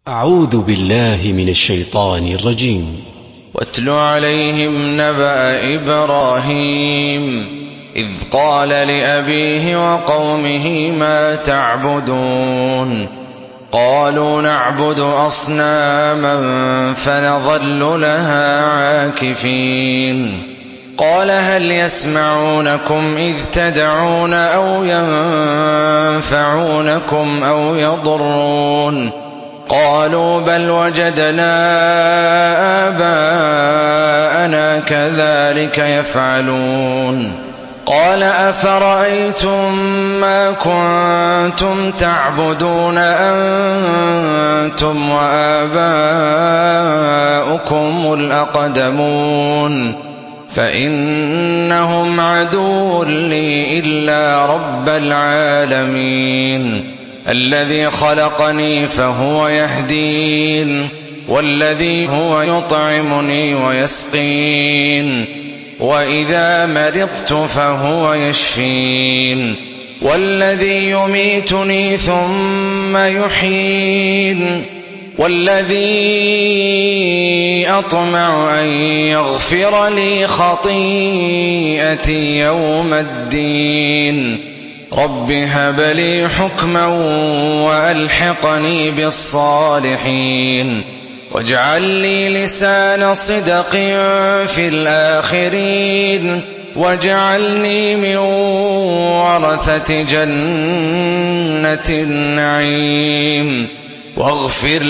أعوذ بالله من الشيطان الرجيم. واتل عليهم نبأ إبراهيم إذ قال لأبيه وقومه ما تعبدون قالوا نعبد أصناما فنظل لها عاكفين قال هل يسمعونكم إذ تدعون أو ينفعونكم أو يضرون قالوا بل وجدنا آباءنا كذلك يفعلون قال أفرأيتم ما كنتم تعبدون أنتم وآباؤكم الأقدمون فإنهم عدو لي إلا رب العالمين الذي خلقني فهو يهدين والذي هو يطعمني ويسقين وإذا مرضت فهو يشفين والذي يميتني ثم يحيين والذي أطمع أن يغفر لي خطيئتي يوم الدين رب هب لي حكما وألحقني بالصالحين واجعل لي لسان صدق في الآخرين واجعلني من ورثة جنة النعيم واغفر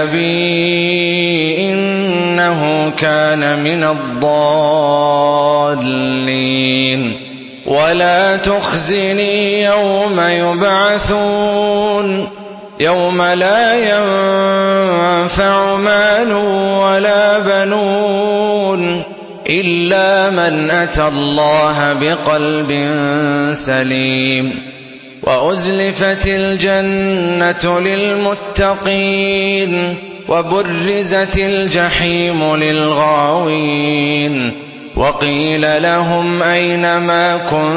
لأبي إنه كان من الضالين ولا تخزني يوم يبعثون يوم لا ينفع مال ولا بنون إلا من أتى الله بقلب سليم وأزلفت الجنة للمتقين وبرزت الجحيم للغاوين وقيل لهم أين ما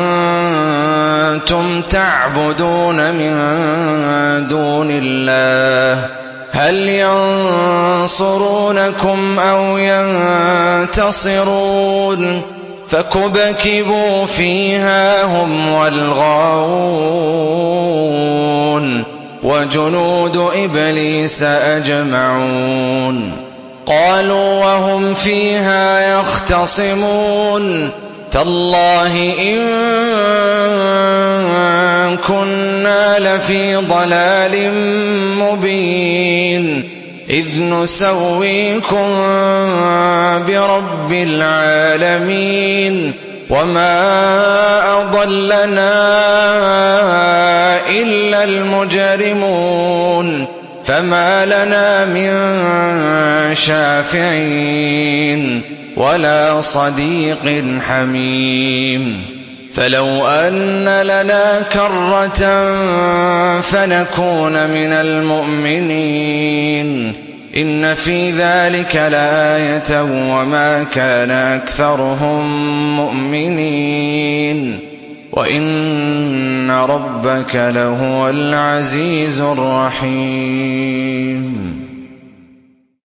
كنتم تعبدون من دون الله هل ينصرونكم أو ينتصرون فكبكبوا فيها هم والغاوون وجنود إبليس أجمعون قالوا وهم فيها يختصمون تالله إن كنا لفي ضلال مبين إذ نسويكم برب العالمين وما أضلنا إلا المجرمون فما لنا من شافعين ولا صديق حميم فلو أن لنا كرة فنكون من المؤمنين إن في ذلك لآية وما كان أكثرهم مؤمنين وإن ربك لهو العزيز الرحيم